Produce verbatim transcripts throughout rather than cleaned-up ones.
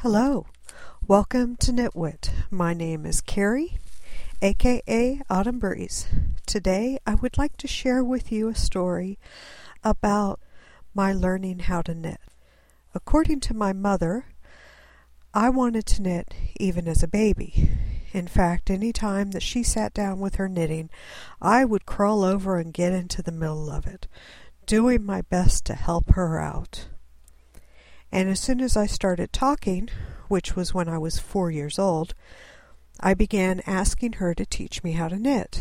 Hello, welcome to Knitwit. My name is Carrie, aka Autumn Breeze. Today I would like to share with you a story about my learning how to knit. According to my mother, I wanted to knit even as a baby. In fact, any time that she sat down with her knitting, I would crawl over and get into the middle of it, doing my best to help her out. And as soon as I started talking, which was when I was four years old, I began asking her to teach me how to knit.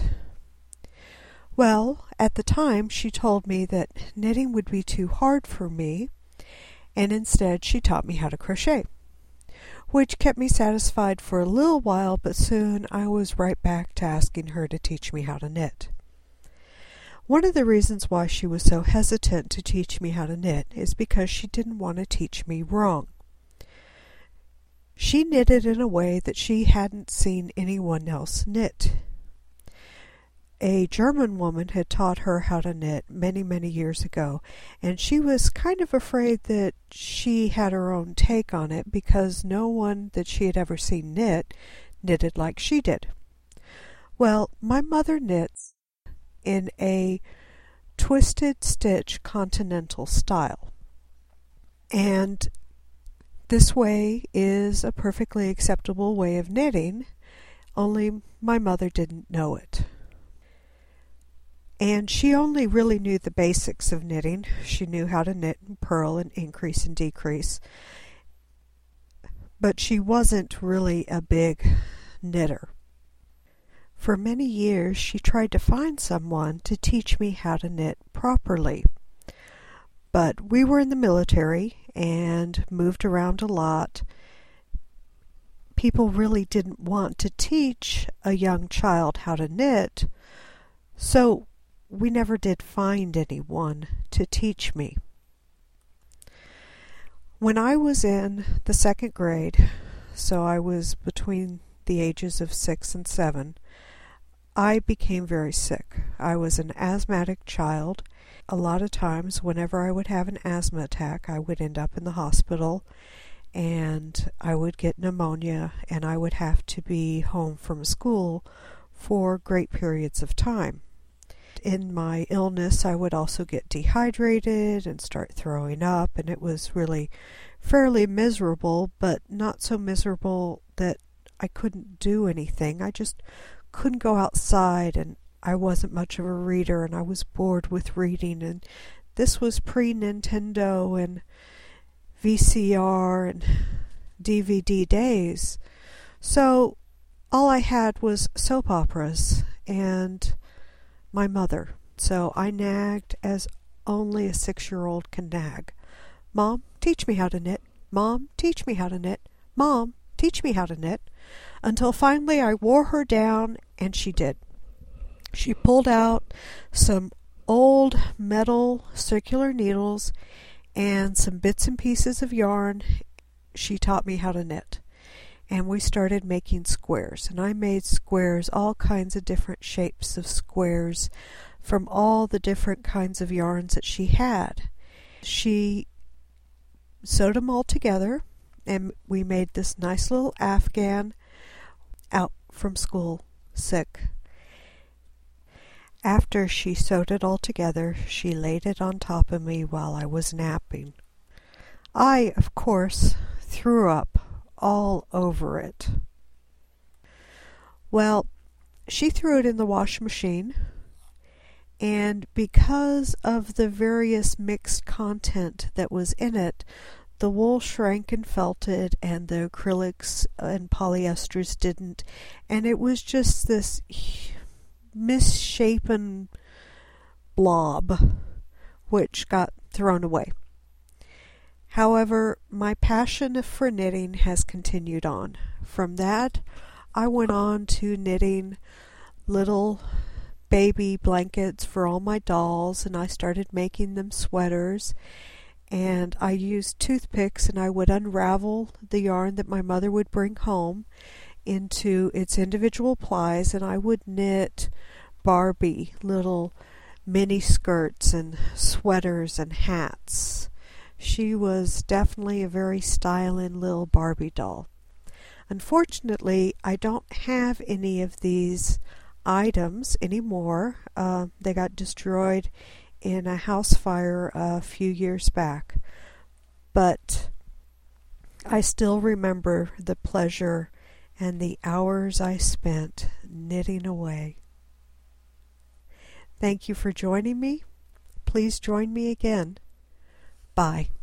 Well, at the time she told me that knitting would be too hard for me, and instead she taught me how to crochet, which kept me satisfied for a little while, but soon I was right back to asking her to teach me how to knit. One of the reasons why she was so hesitant to teach me how to knit is because she didn't want to teach me wrong. She knitted in a way that she hadn't seen anyone else knit. A German woman had taught her how to knit many, many years ago, and she was kind of afraid that she had her own take on it because no one that she had ever seen knit knitted like she did. Well, my mother knits in a twisted stitch continental style. And this way is a perfectly acceptable way of knitting, only my mother didn't know it. And she only really knew the basics of knitting. She knew how to knit and purl and increase and decrease. But she wasn't really a big knitter. For many years, she tried to find someone to teach me how to knit properly. But we were in the military and moved around a lot. People really didn't want to teach a young child how to knit, so we never did find anyone to teach me. When I was in the second grade, so I was between the ages of six and seven, I became very sick. I was an asthmatic child. A lot of times, whenever I would have an asthma attack, I would end up in the hospital and I would get pneumonia and I would have to be home from school for great periods of time. In my illness, I would also get dehydrated and start throwing up, and it was really fairly miserable, but not so miserable that I couldn't do anything. I just couldn't go outside, and I wasn't much of a reader, and I was bored with reading, and this was pre-Nintendo and V C R and D V D days. So all I had was soap operas and my mother. So I nagged as only a six-year-old can nag. Mom, teach me how to knit. Mom, teach me how to knit. Mom, teach me how to knit. Until finally I wore her down, and she did. She pulled out some old metal circular needles and some bits and pieces of yarn. She taught me how to knit. And we started making squares. And I made squares, all kinds of different shapes of squares from all the different kinds of yarns that she had. She sewed them all together, and we made this nice little afghan out from school sick. After she sewed it all together, she laid it on top of me while I was napping. I, of course, threw up all over it. Well, she threw it in the washing machine, and because of the various mixed content that was in it, the wool shrank and felted, and the acrylics and polyesters didn't, and it was just this misshapen blob which got thrown away. However, my passion for knitting has continued on. From that, I went on to knitting little baby blankets for all my dolls, and I started making them sweaters. And I used toothpicks, and I would unravel the yarn that my mother would bring home into its individual plies, and I would knit Barbie little mini skirts and sweaters and hats. She was definitely a very styling little Barbie doll. Unfortunately, I don't have any of these items anymore. Uh, they got destroyed in a house fire a few years back. But I still remember the pleasure and the hours I spent knitting away. Thank you for joining me. Please join me again. Bye.